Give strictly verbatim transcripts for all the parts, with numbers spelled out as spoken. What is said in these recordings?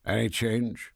Any change?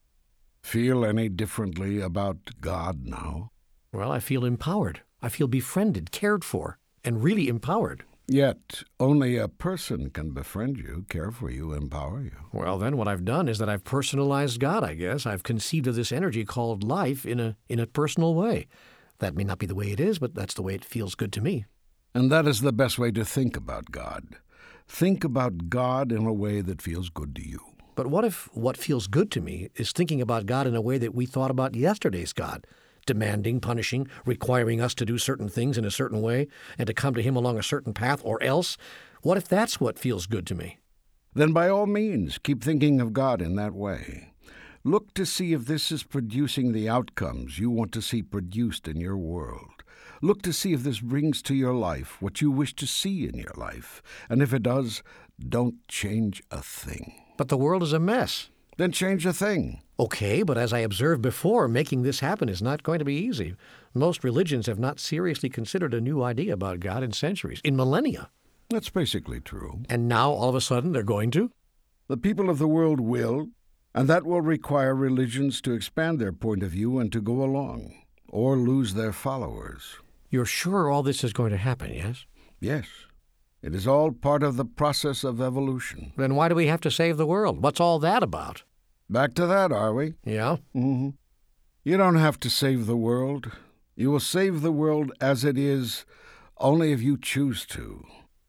Feel any differently about God now? Well, I feel empowered. I feel befriended, cared for, and really empowered. Yet, only a person can befriend you, care for you, empower you. Well, then what I've done is that I've personalized God, I guess. I've conceived of this energy called life in a in a personal way. That may not be the way it is, but that's the way it feels good to me. And that is the best way to think about God. Think about God in a way that feels good to you. But what if what feels good to me is thinking about God in a way that we thought about yesterday's God? Demanding, punishing, requiring us to do certain things in a certain way, and to come to him along a certain path, or else? What if that's what feels good to me? Then by all means, keep thinking of God in that way. Look to see if this is producing the outcomes you want to see produced in your world. Look to see if this brings to your life what you wish to see in your life. And if it does, don't change a thing. But the world is a mess. Then change a thing. Okay, but as I observed before, making this happen is not going to be easy. Most religions have not seriously considered a new idea about God in centuries, in millennia. That's basically true. And now, all of a sudden, they're going to? The people of the world will, and that will require religions to expand their point of view and to go along, or lose their followers. You're sure all this is going to happen, yes? Yes. It is all part of the process of evolution. Then why do we have to save the world? What's all that about? Back to that, are we? Yeah? Mm-hmm. You don't have to save the world. You will save the world as it is only if you choose to.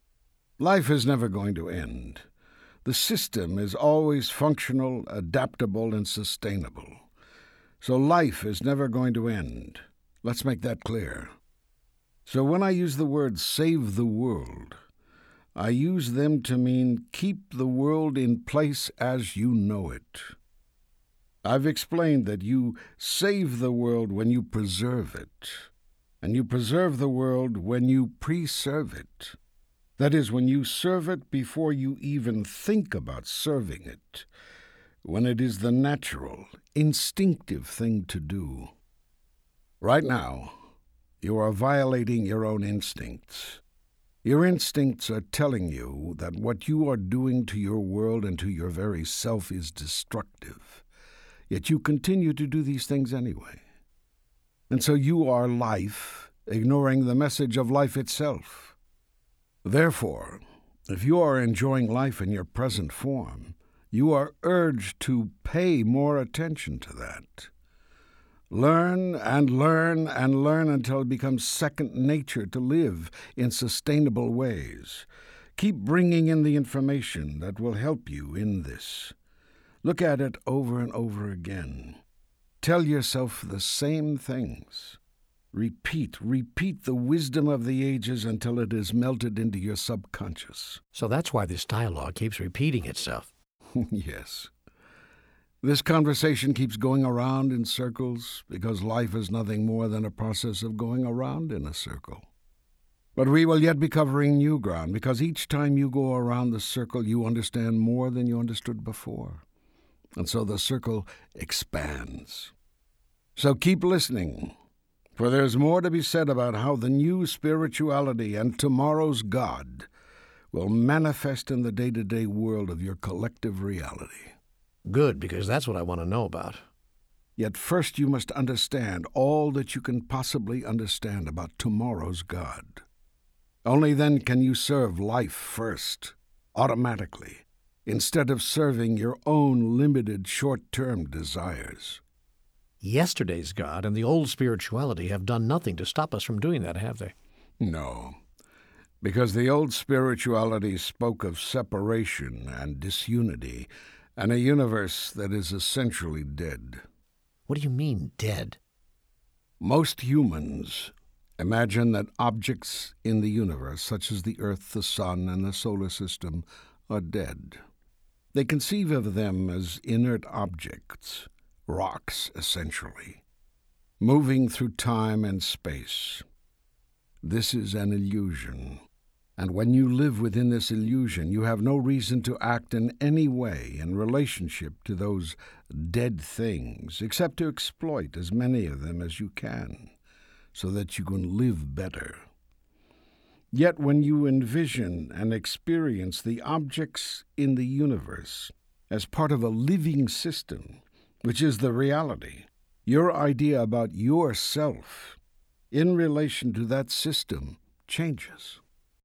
Life is never going to end. The system is always functional, adaptable, and sustainable. So life is never going to end. Let's make that clear. So when I use the word save the world, I use them to mean keep the world in place as you know it. I've explained that you save the world when you preserve it, and you preserve the world when you preserve it. That is, when you serve it before you even think about serving it, when it is the natural, instinctive thing to do. Right now, you are violating your own instincts. Your instincts are telling you that what you are doing to your world and to your very self is destructive. Yet you continue to do these things anyway. And so you are life, ignoring the message of life itself. Therefore, if you are enjoying life in your present form, you are urged to pay more attention to that. Learn and learn and learn until it becomes second nature to live in sustainable ways. Keep bringing in the information that will help you in this. Look at it over and over again. Tell yourself the same things. Repeat, repeat the wisdom of the ages until it is melted into your subconscious. So that's why this dialogue keeps repeating itself. Yes. This conversation keeps going around in circles because life is nothing more than a process of going around in a circle. But we will yet be covering new ground because each time you go around the circle, you understand more than you understood before. And so the circle expands. So keep listening, for there's more to be said about how the new spirituality and tomorrow's God will manifest in the day-to-day world of your collective reality. Good, because that's what I want to know about. Yet first you must understand all that you can possibly understand about tomorrow's God. Only then can you serve life first, automatically, instead of serving your own limited short-term desires. Yesterday's God and the old spirituality have done nothing to stop us from doing that, have they? No, because the old spirituality spoke of separation and disunity and a universe that is essentially dead. What do you mean, dead? Most humans imagine that objects in the universe, such as the Earth, the Sun, and the solar system, are dead. They conceive of them as inert objects, rocks essentially, moving through time and space. This is an illusion, and when you live within this illusion, you have no reason to act in any way in relationship to those dead things, except to exploit as many of them as you can, so that you can live better. Yet when you envision and experience the objects in the universe, as part of a living system, which is the reality. Your idea about yourself in relation to that system changes.